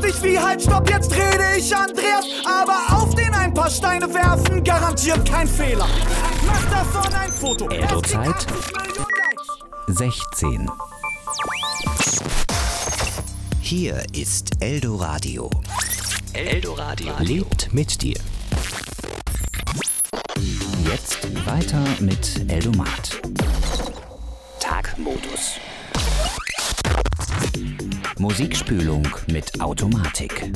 dich wie halt, stopp, jetzt rede ich, Andreas. Aber auf den ein paar Steine werfen, garantiert kein Fehler. Mach davon ein Foto. Eldo-Zeit 16. Hier ist Eldoradio. Eldoradio lebt mit dir. Jetzt weiter mit Eldomat. Tagmodus. Musikspülung mit Automatik.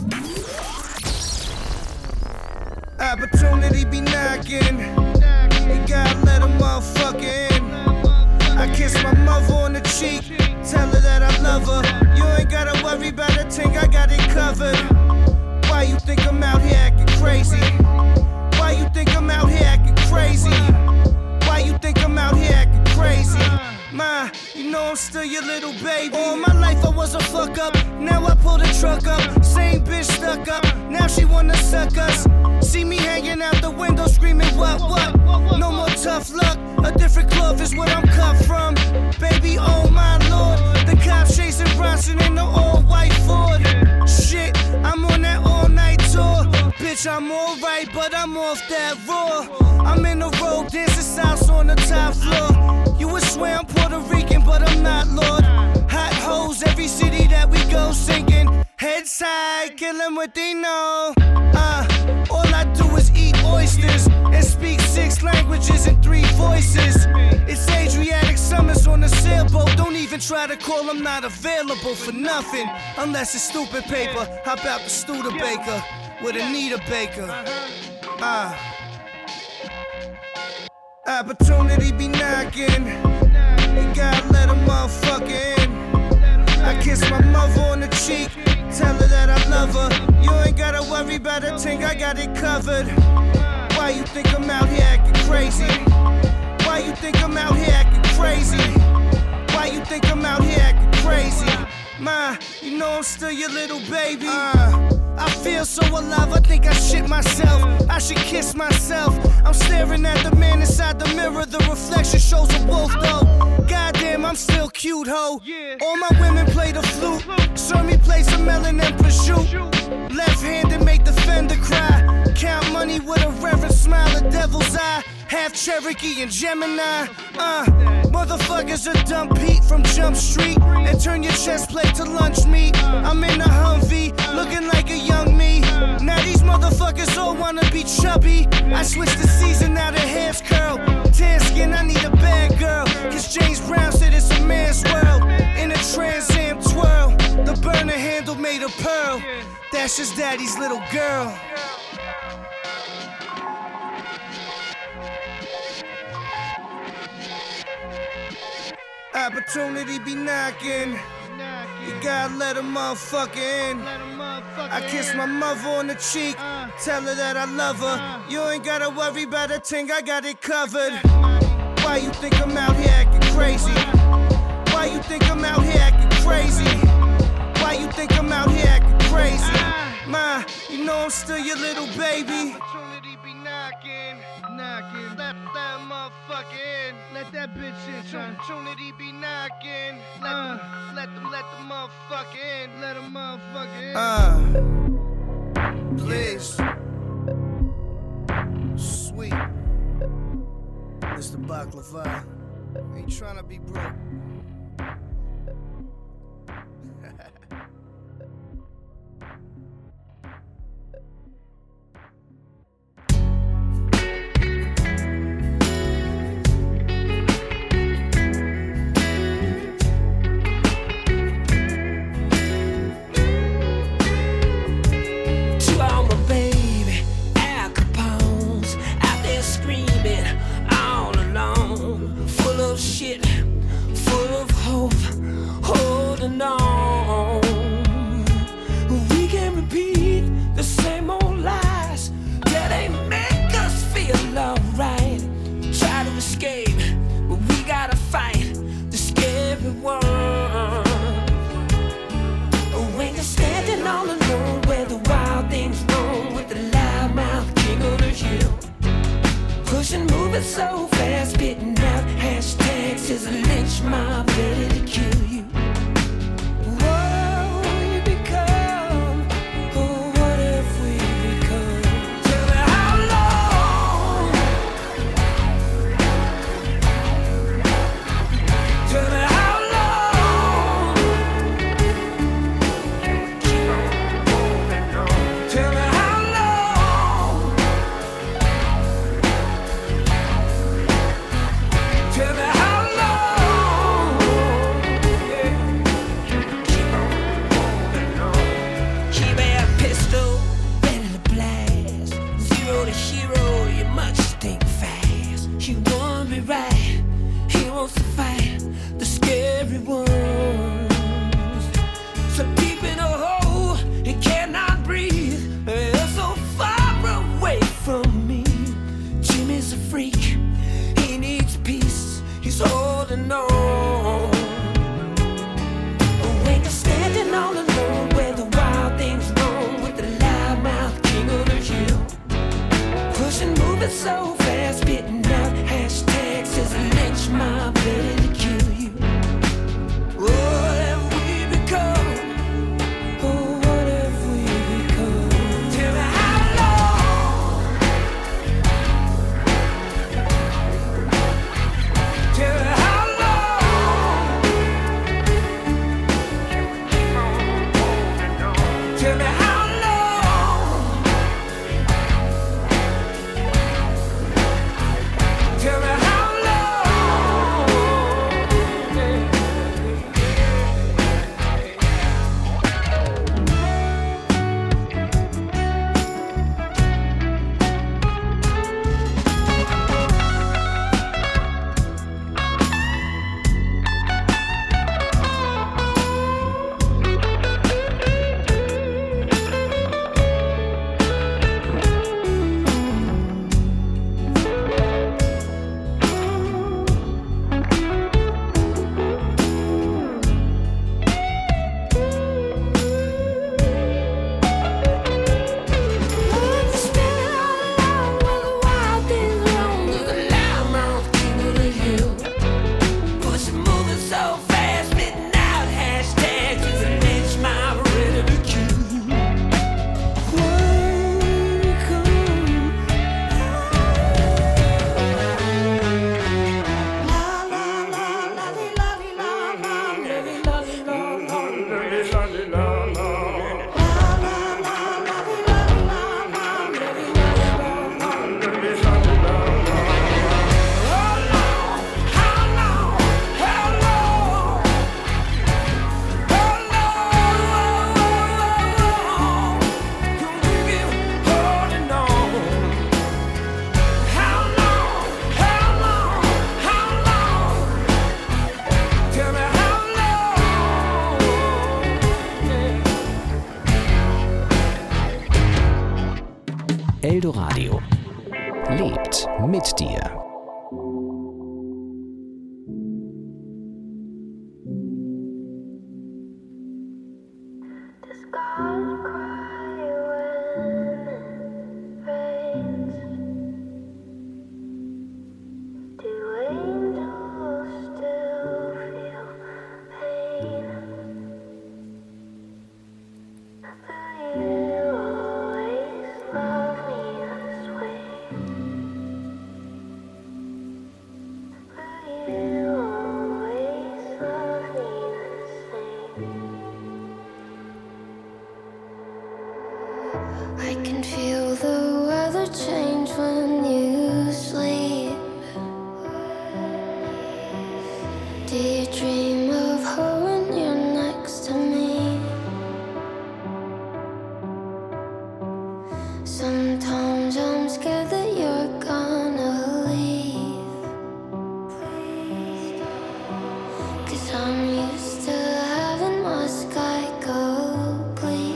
Opportunity be knocking. You gotta let a motherfucker in. I kiss my mother on the cheek, tell her that I love her. You ain't gotta worry about a thing, I got it covered. Why you think I'm out here acting crazy? Why you think I'm out here acting crazy? Why you think I'm out here acting crazy? Ma, you know I'm still your little baby. All my life I was a fuck up, now I pull the truck up. Same bitch stuck up, now she wanna suck us. See me hanging out the window screaming what? No more tough luck, a different cloth is what I'm cut from. Baby, oh my lord, the cops chasing Bronson in the all-white Ford. Shit, I'm on that all-night tour. Bitch, I'm alright, but I'm off that raw. I'm in the road, dancing salsa on the top floor. You would swear I'm Puerto Rican, but I'm not, Lord. Hot hoes, every city that we go singing. Heads high, kill them what they know. All I do is eat oysters and speak 6 languages in 3 voices. It's Adriatic Summers on a sailboat. Don't even try to call, I'm not available for nothing. Unless it's stupid paper. How about the Studebaker with Anita Baker? Opportunity be knocking. You gotta let a motherfucker in. I kiss my mother on the cheek, tell her that I love her. You ain't gotta worry about a thing, I got it covered. Why you think I'm out here acting crazy? Why you think I'm out here acting crazy? Why you think I'm out here acting crazy? Ma, you know I'm still your little baby. I feel so alive, I think I shit myself. I should kiss myself. I'm staring at the man inside the mirror. The reflection shows a wolf though. Goddamn, I'm still cute, ho. All my women play the flute. Serve me play some melon and prosciutto. Left-handed make the fender cry. Count money with a reverent smile, a devil's eye. Half Cherokee and Gemini. Motherfuckers are dump Pete from Jump Street and turn your chest plate to lunch meat. I'm in a Humvee, looking like a young me. Now these motherfuckers all wanna be chubby. I switched the season, now the hair's curl. Tan skin, I need a bad girl. Cause James Brown said it's a man's world. In a Trans Am twirl, the burner handle made of pearl. That's just daddy's little girl. Opportunity be knocking. You gotta let a motherfucker in. I kiss my mother on the cheek, tell her that I love her. You ain't gotta worry about a thing, I got it covered. Why you think I'm out here acting crazy? Why you think I'm out here acting crazy? Why you think I'm out here acting crazy? Ma, you know I'm still your little baby. Opportunity be knocking. Let that motherfucker in. Let that bitch in. Opportunity be knocking. Let the motherfucker in. Let a motherfucker in. Please. Sweet. Mr. Baklava. Ain't tryna be broke. Pushing, moving so fast, spitting out hashtags. There's a lynch mob ready to kill you. Whoa, you become Eldoradio lebt mit dir. I can feel the weather change when you sleep. Do you dream of her when you're next to me? Sometimes I'm scared that you're gonna leave, 'cause I'm used to having my sky go bleak.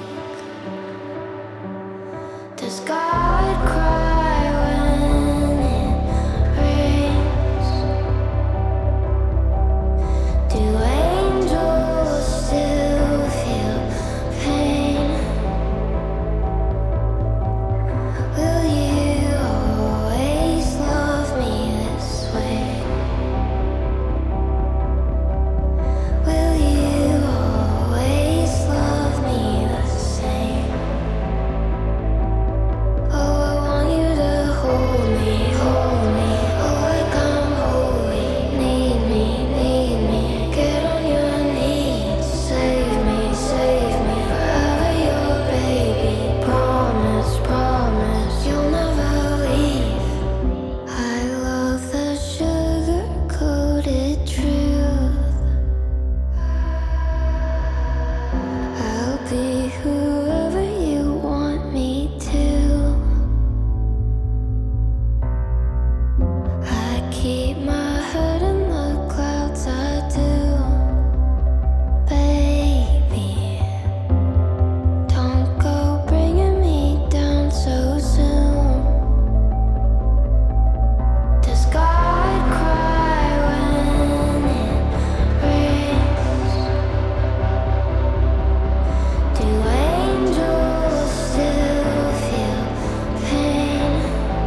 Does God cry when it rains? Do angels still feel pain? Will you always love me this way? Will you always love me the same? Oh, I want you to hold me, oh, like I'm holy. Need me, get on your knees. Save me, forever your baby. Promise, you'll never leave. I love the sugar-coated truth. I'll be whoever you want me to. I keep my head in the clouds, I do. Baby, don't go bringing me down so soon. Does God cry when it rains? Do angels still feel pain?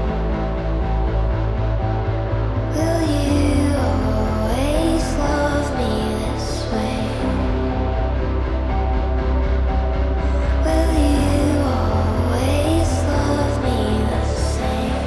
Will you always love me this way? Will you always love me the same?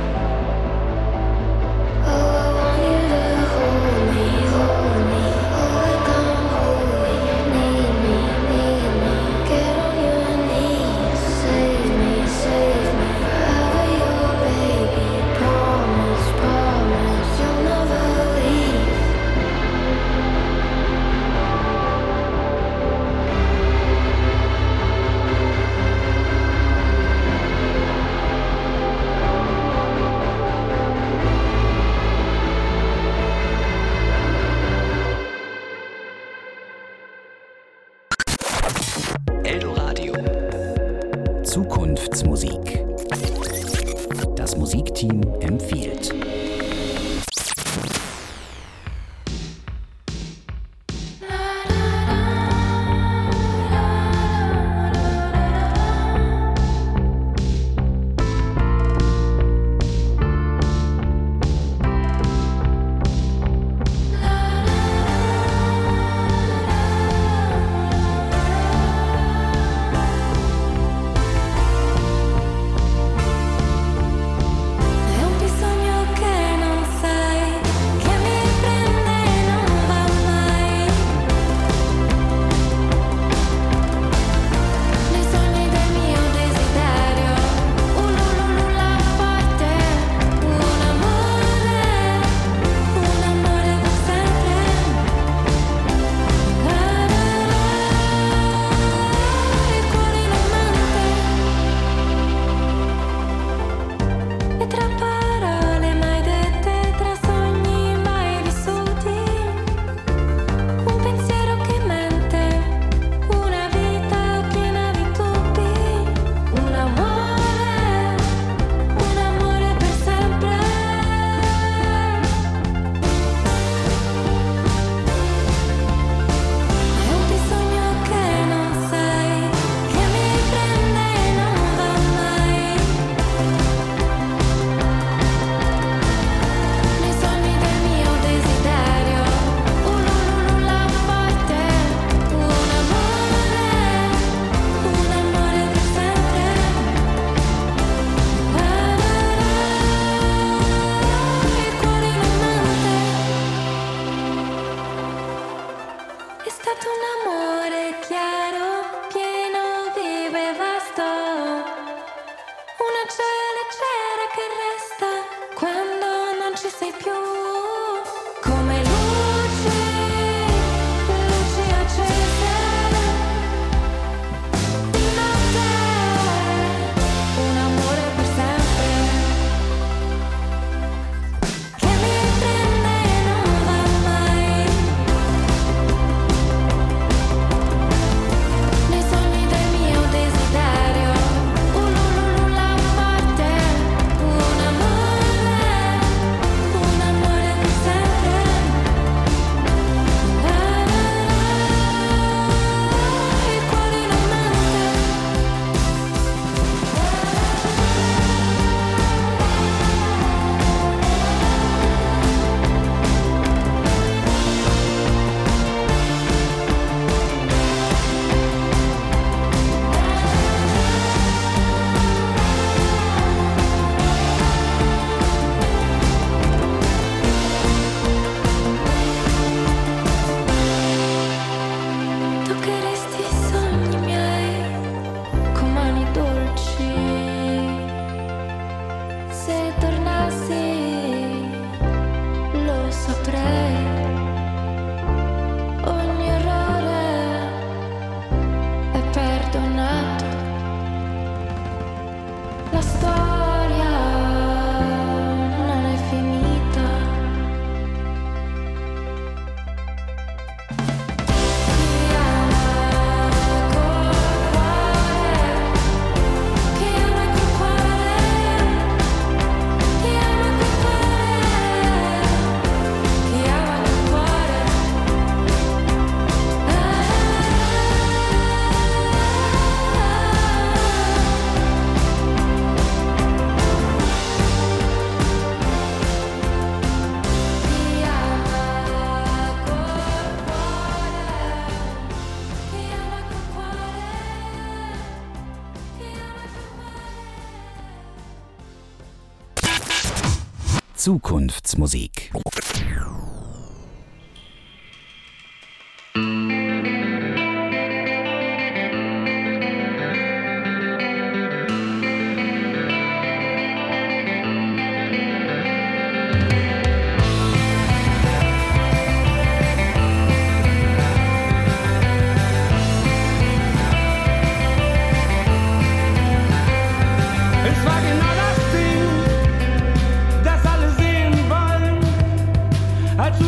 Oh, I want you to hold me, oh, like I'm holy. Need me, get on your knees. Save me, forever your baby. Promise, you'll never leave. Eldoradio Zukunftsmusik. Das Musikteam empfiehlt. È un bisogno che Zukunftsmusik. Es war genau das Ding, das alle sehen wollen, als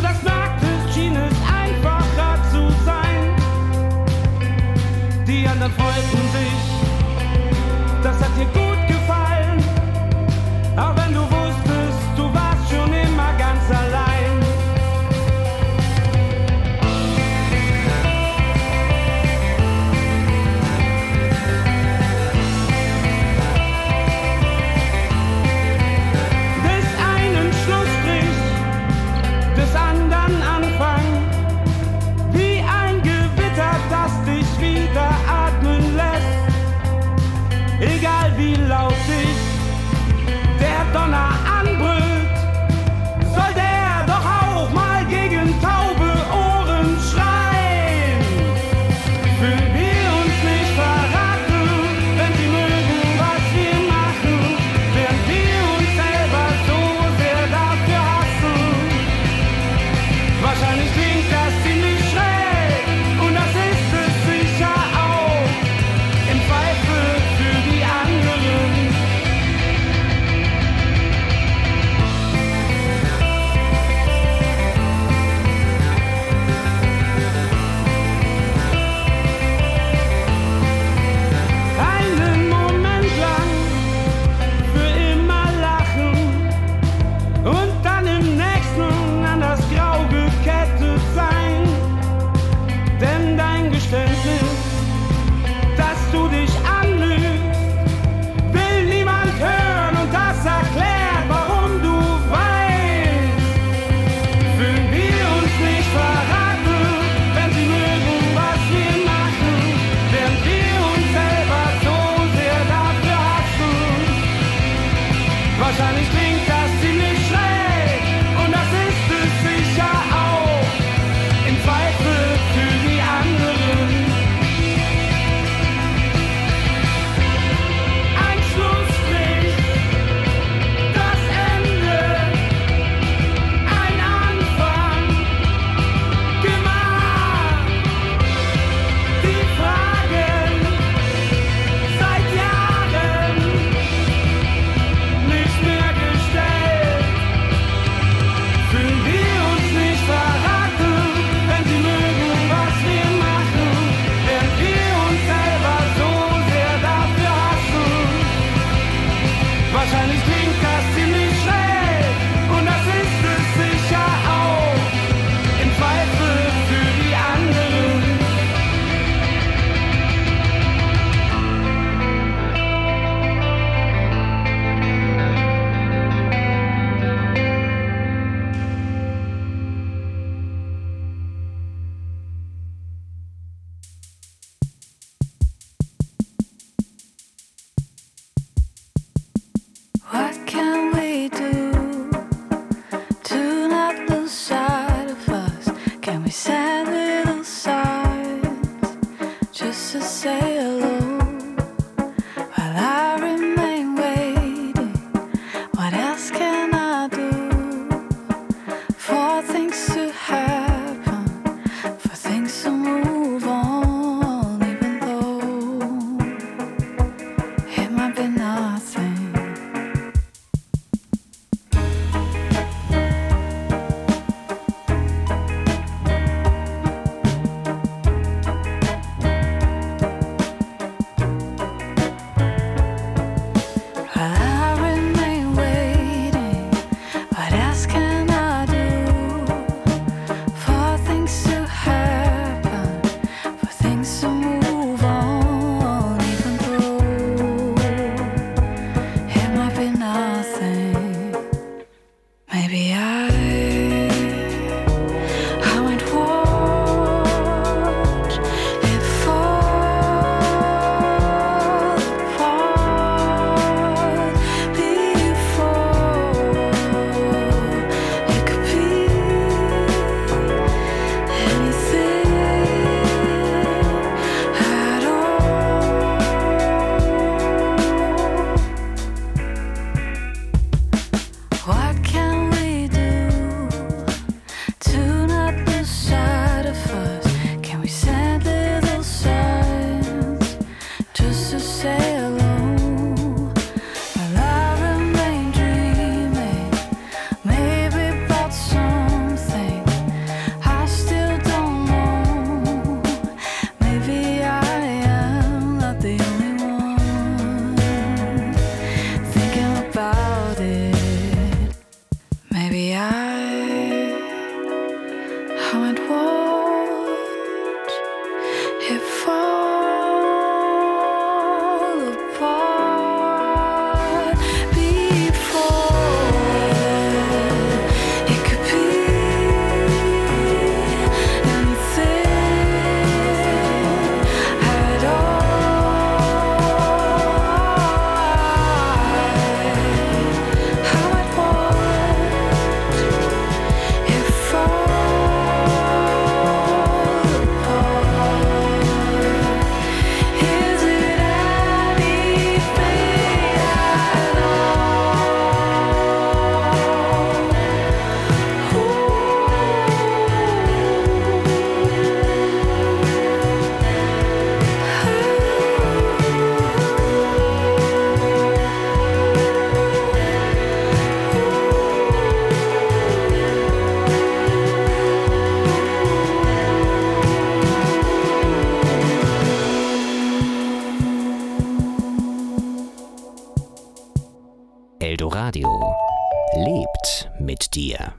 Eldoradio lebt mit dir.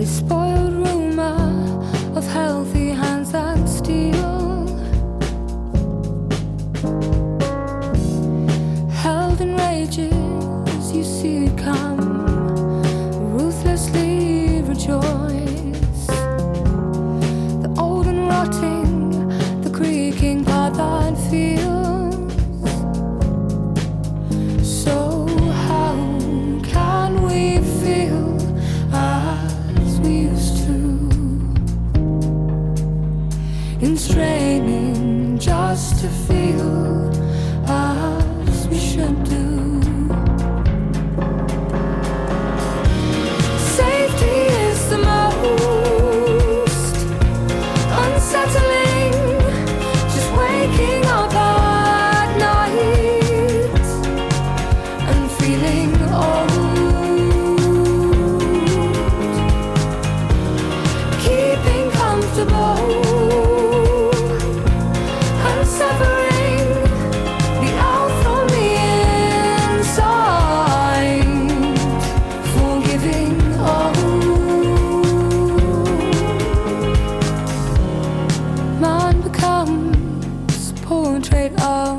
this spoiled rumor of healthy hands that steal, held in rages, you see it come, ruthlessly rejoice. The old and rotting, the creaking path that feels. So how can we feel as we used to? In straining just to feel as we should do. Safety is the most unsettling, just waking up at night and feeling old, keeping comfortable and severing the out from the inside, forgiving all. Man becomes portrait of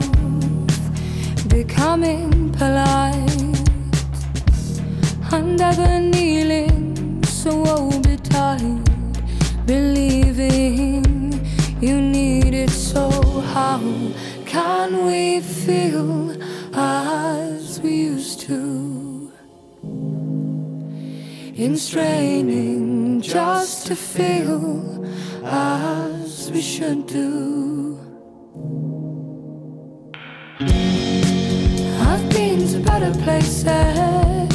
becoming polite, and ever kneeling, so woe-betide, believing you need it. So how can we feel as we used to? In straining just to feel as we should do. I've been to better places,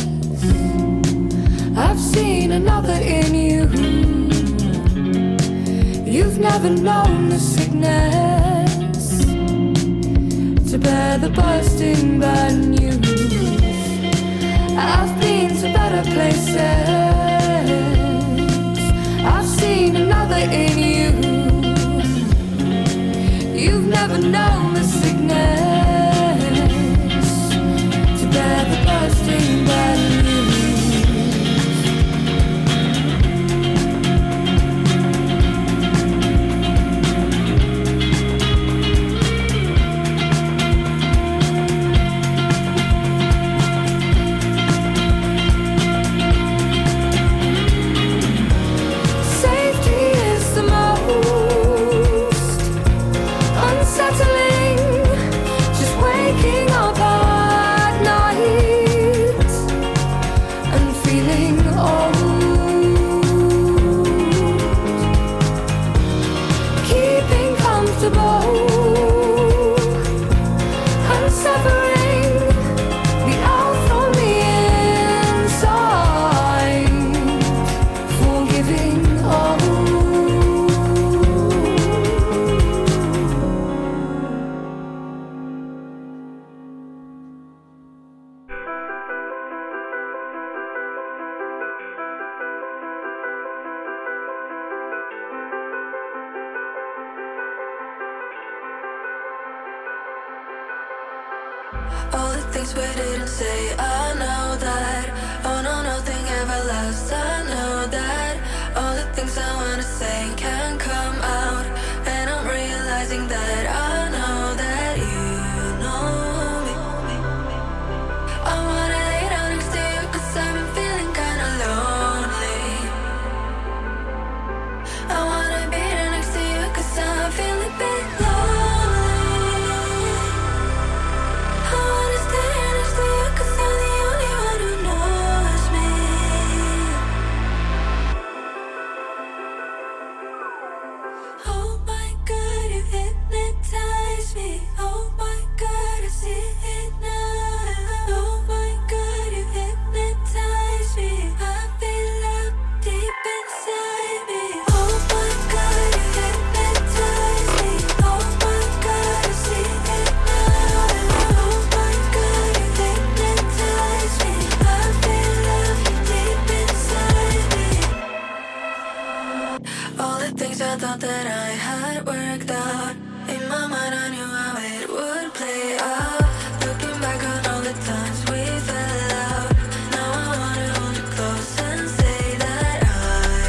I've seen another in you. You've never known the sickness to bear the bursting bad news. I've been to better places, I've seen another in you. You've never known the sickness to bear the bursting bad news. Safety is the most unsettling, just waking up at night and feeling old, keeping comfortable and severing the out from the inside, forgiving all. All the things we didn't say, I know that. Oh no, nothing ever lasts, I know that. All the things I wanna say can't come out, and I'm realizing that I know that you know me. I wanna lay down next to you, 'cause I've been feeling kinda lonely. I wanna be there next to you, 'cause I'm feeling a bit lonely. I wanna stay next to you, 'cause you're the only one who knows me. Oh my God, you hypnotize me. Oh my God, I see it now. Oh my God, you hypnotize me. I feel love deep inside me. Oh my God, you hypnotize me. Oh my God, I see it now. Oh my God, you hypnotize me. I feel love deep inside me. All the things I thought that I had worked out, in my mind I knew how it would play out. Looking back on all the times we fell out, now I wanna hold you close and say that I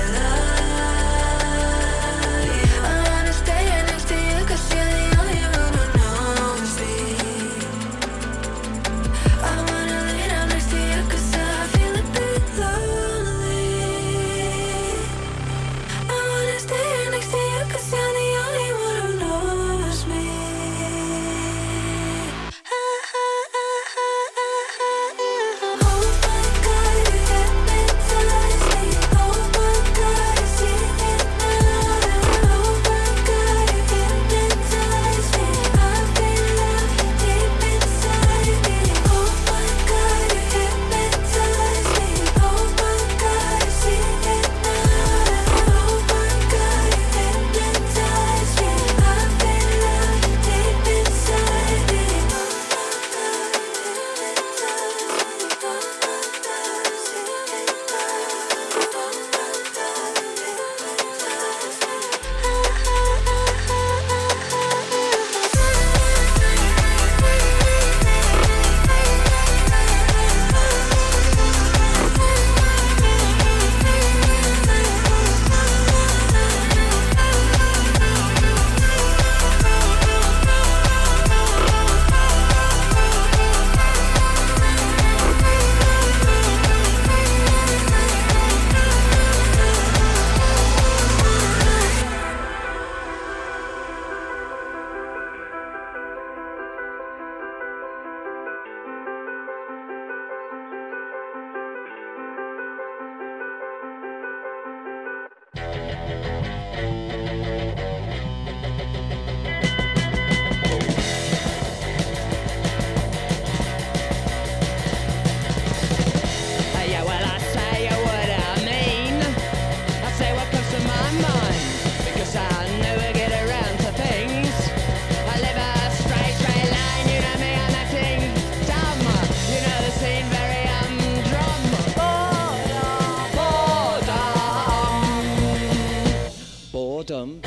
ba-dum.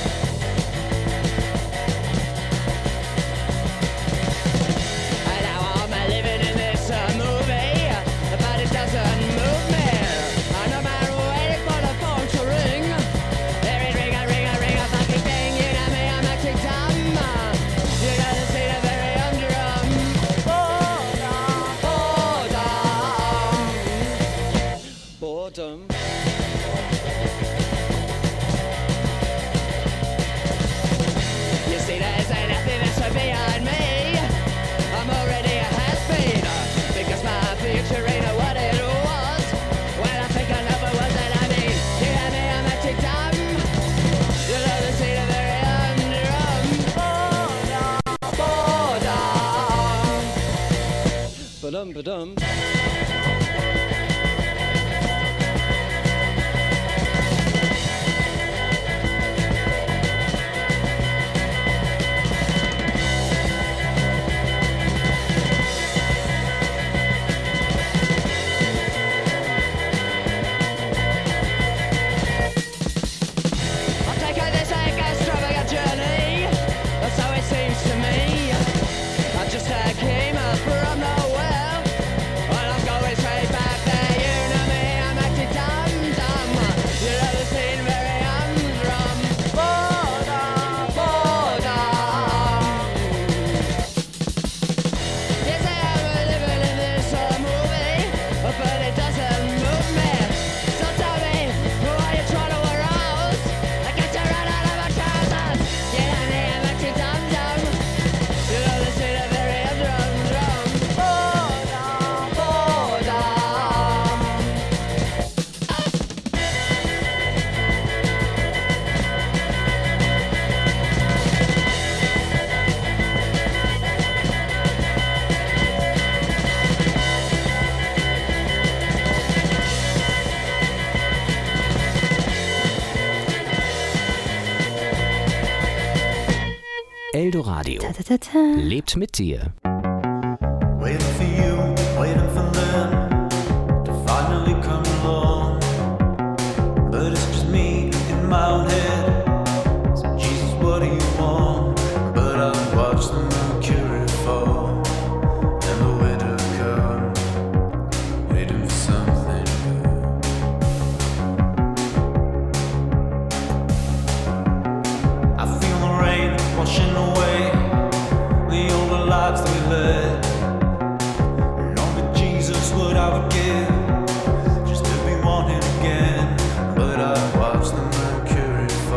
Boredom. You see, there's nothing that's behind me. I'm already a has-been, because my future ain't what it was. When I think I know what was that I mean. You hear me, I'm acting dumb. You love to see the very underarm. Boredom. Boredom. Ba-dum, ba-dum. Eldoradio lebt mit dir. Waiting for you, waiting for them to finally come along. But it's just me in my own head. So Jesus, what do you want? But I watch the mercury fall and the winter come, waiting for something good. I feel the rain washing away the older lives that we led. And only Jesus what I would give just to be wanted again. But I watch the mercury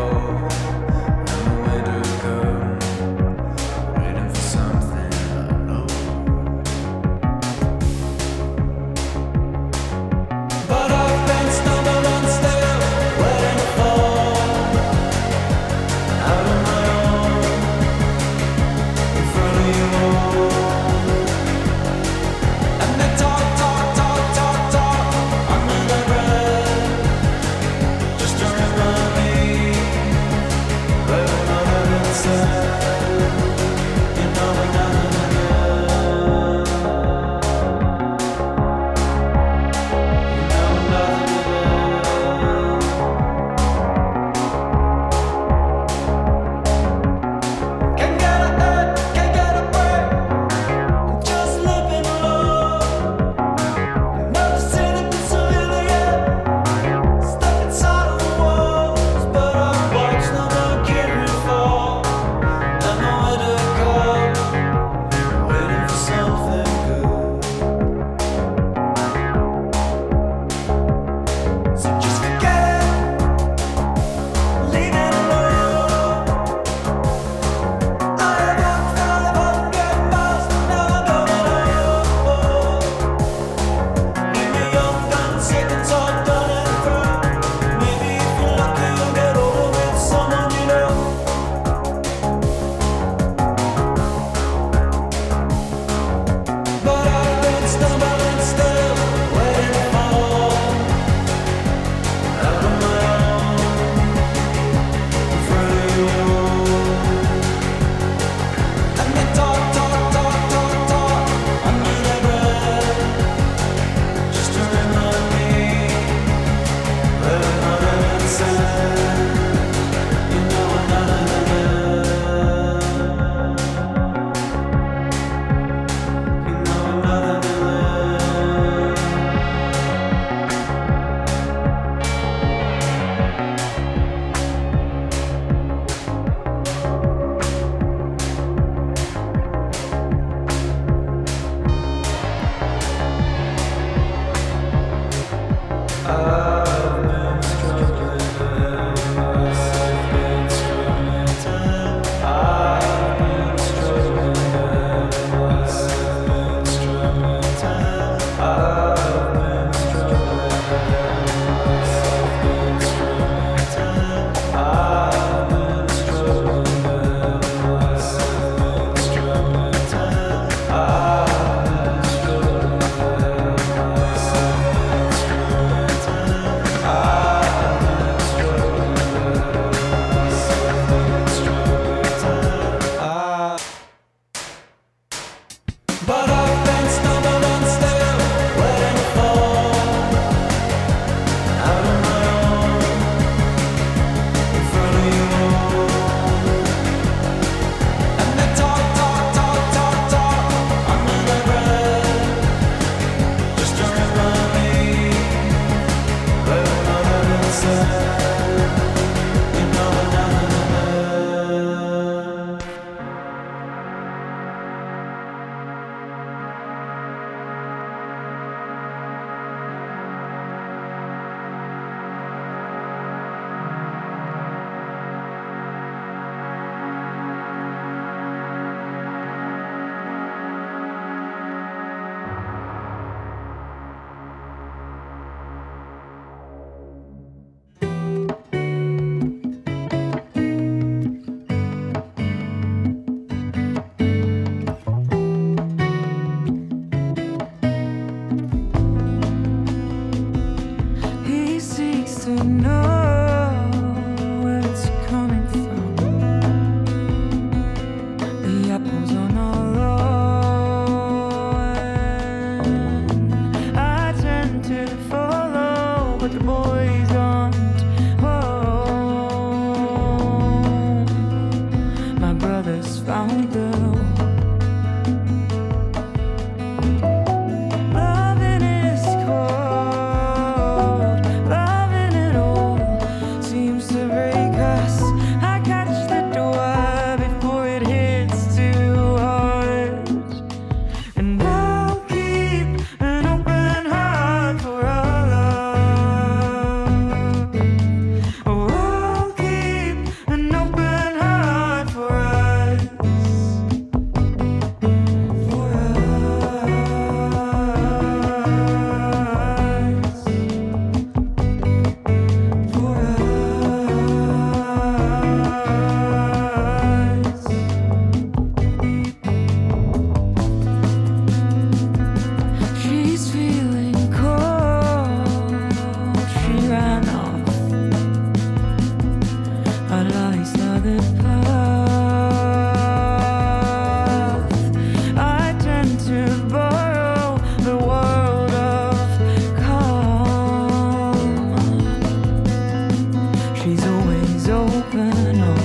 she's always open up.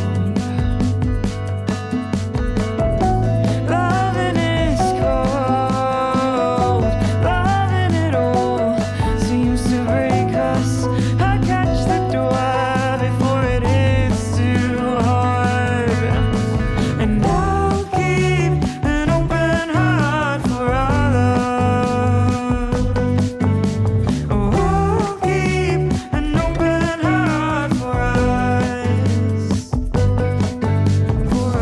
Loving is cold, loving it all seems to break us. I catch the door before it is too hard, and I'll keep an open heart for our love. Oh, I'll keep an open heart for us, for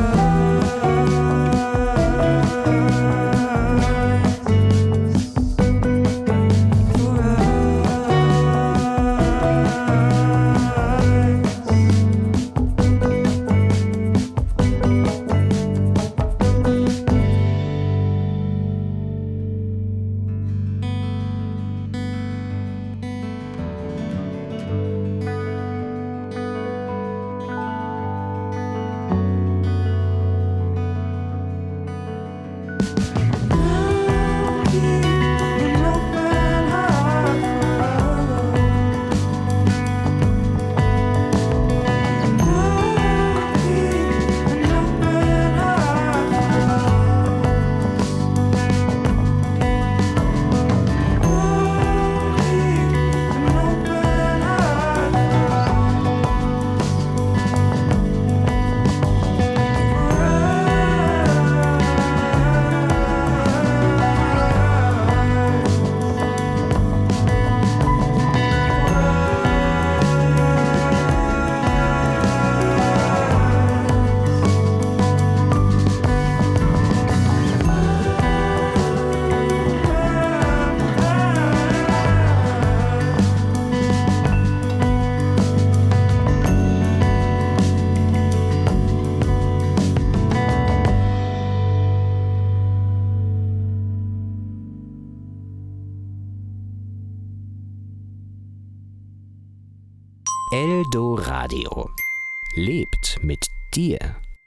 Eldoradio. Lebt mit dir.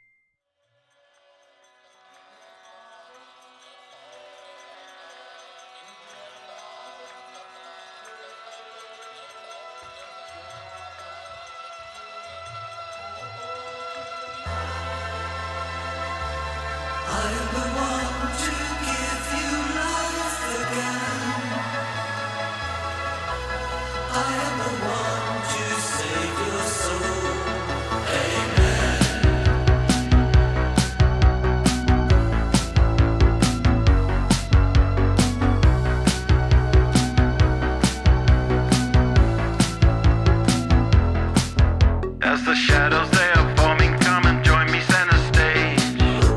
As the shadows they are forming, come and join me center stage.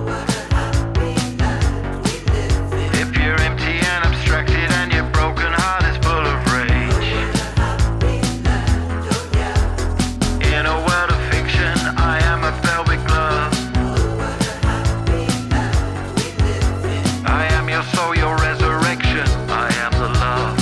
If you're empty and abstracted and your broken heart is full of rage, in a world of fiction, I am a velvet glove. I am your soul, your resurrection. I am the love.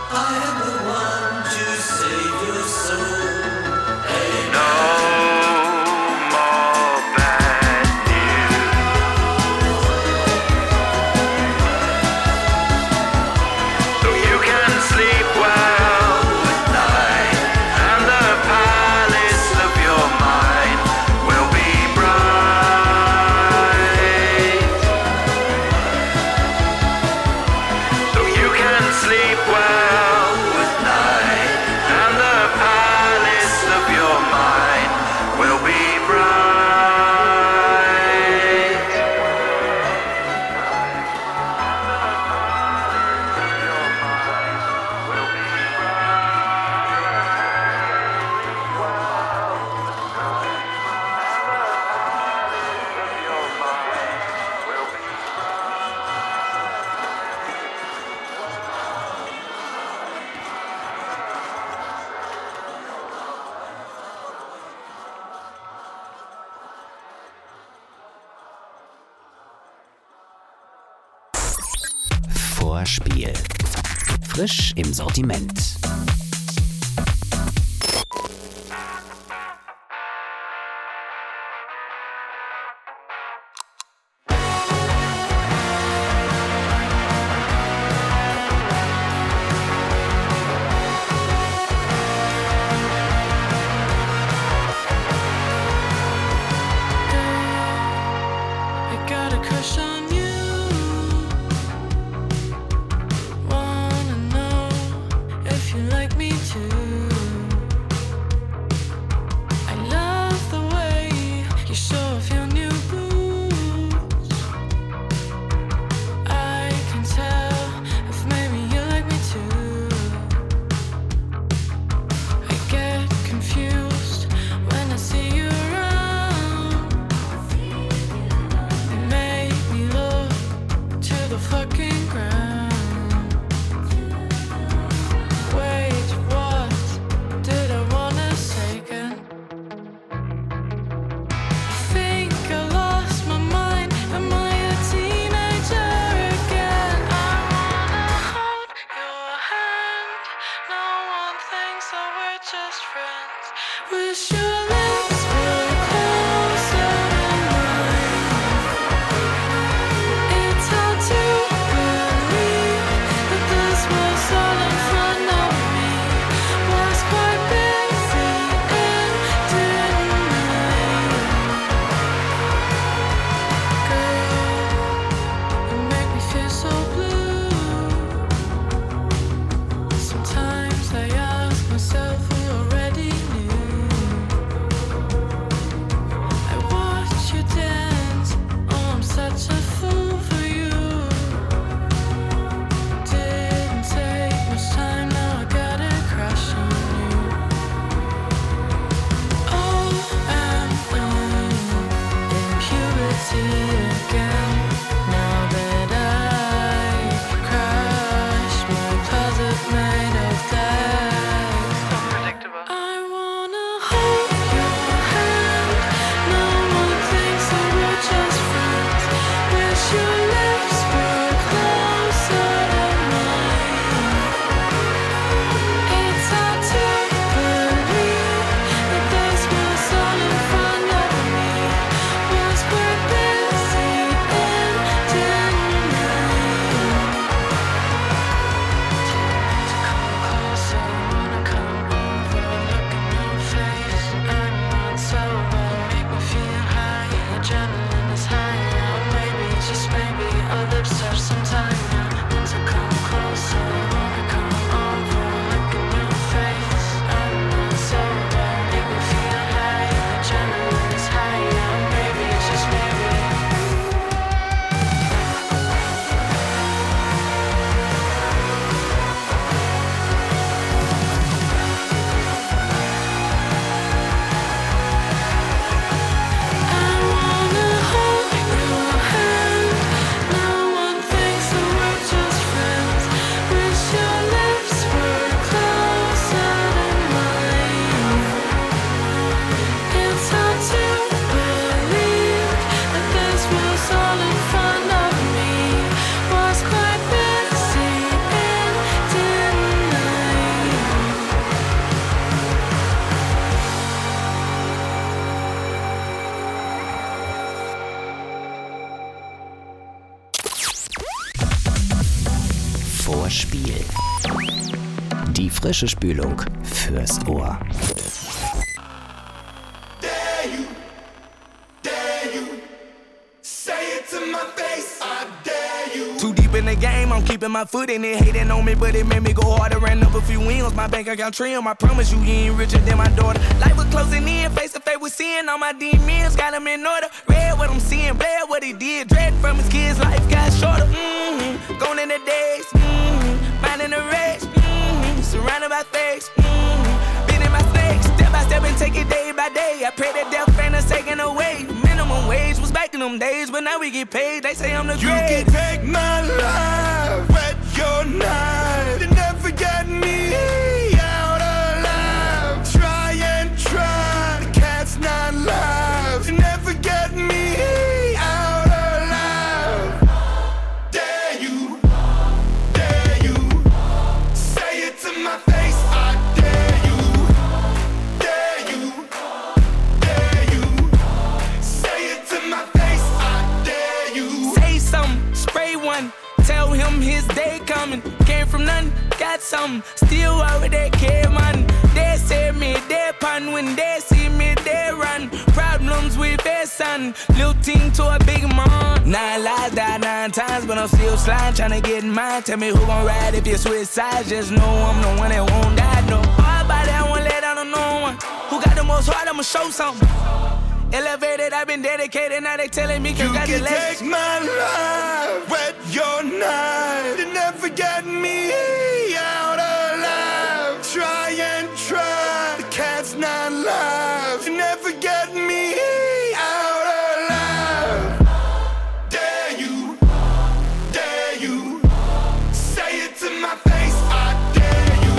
Vorspiel. Frisch im Sortiment. Like Spiel. Die frische Spülung fürs Ohr. Too deep in the game, I'm keeping my foot in it. Hating on me, but it made me go harder. Ran up a few wins, my bank account trim. I promise you ain't richer than my daughter. Life was closing in, face to face with sin. All my demons got them in order. Read what I'm seeing, bled what he did. Dread from his kids, life got shorter. Gone in the days, finding the race. Surrounded by fakes, been in my snakes. Step by step and take it day by day. I pray that death ain't us taken away. Minimum wage was back in them days, but now we get paid. They say I'm the great. You can take my life, wet your knife. You never get me out alive. Try and try, the cat's not live. You never get me out alive. Dare you, say it to my face. I dare you, say it to my face. I dare you. Say something, spray one. Tell him his day coming. Came from nothing, got something. Still over there, care man. They say me, they pun. When they see me, they run. Problems with their son. Little team to a big man. 9 lives, died 9 times, but I'm still sliding, trying to get in mine. Tell me who gon' ride if you switch sides. Just know I'm the one that won't die. No hard body, I won't let down on no one. Who got the most heart, I'ma show something. Elevated, I've been dedicated, now they telling me congratulations. You can take my life, wet your knife. You never get me out alive. Try and try, the cat's not live. You never get me out alive. Dare you, say it to my face. I dare you,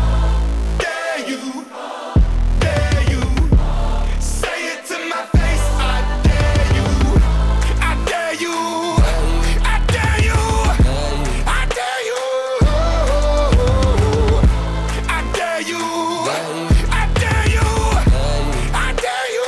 say it to my face. I dare you, I dare you, I dare you, I dare you, I dare you, I dare you, I dare you.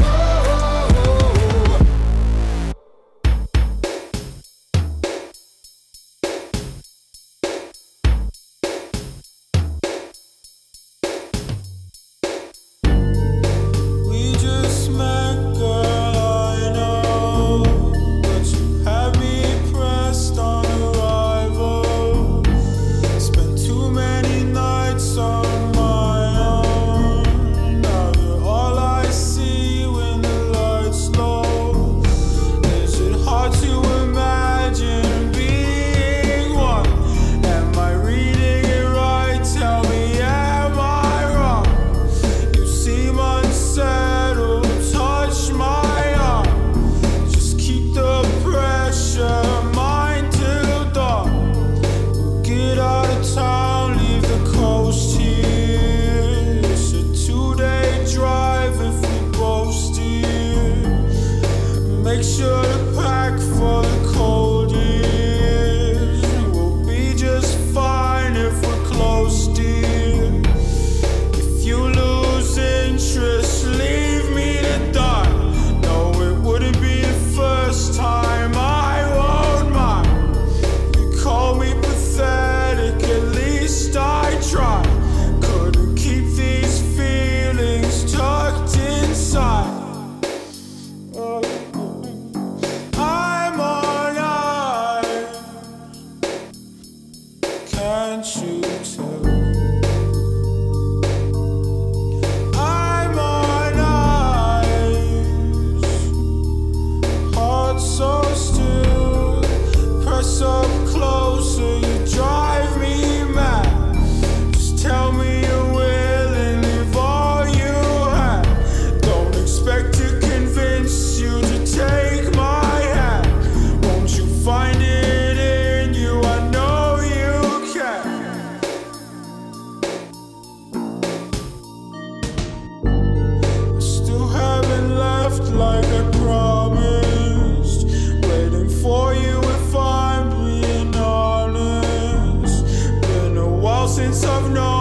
We just met, girl, I know, but you have me pressed on arrival. Spent too many nights on my own. Now you're all I see when the lights low. Is it hard to imagine being one? Am I reading it right? Tell me, am I wrong? You seem unsettled, touch my arm. Just keep the pressure, mine till dawn. We'll get out of town, leave the coast here. It's a 2-day drive if we both steer. Make sure to pack for the cold years. We'll be just fine if we're close, dear. If you lose interest, leave me to die. No, it wouldn't be the first time, I won't mind. You call me pathetic, at least I try. Couldn't keep these feelings tucked inside. I'm on ice. Can't you tell? I'm on ice. Heart so still. Press up closer, you drive me mad. Just tell me you're willing, leave all you have. Don't expect to convince you to take my hand. Won't you find it in you? I know you can. I still haven't left like I promised. Waiting for you if I'm being honest. Been a while since I've known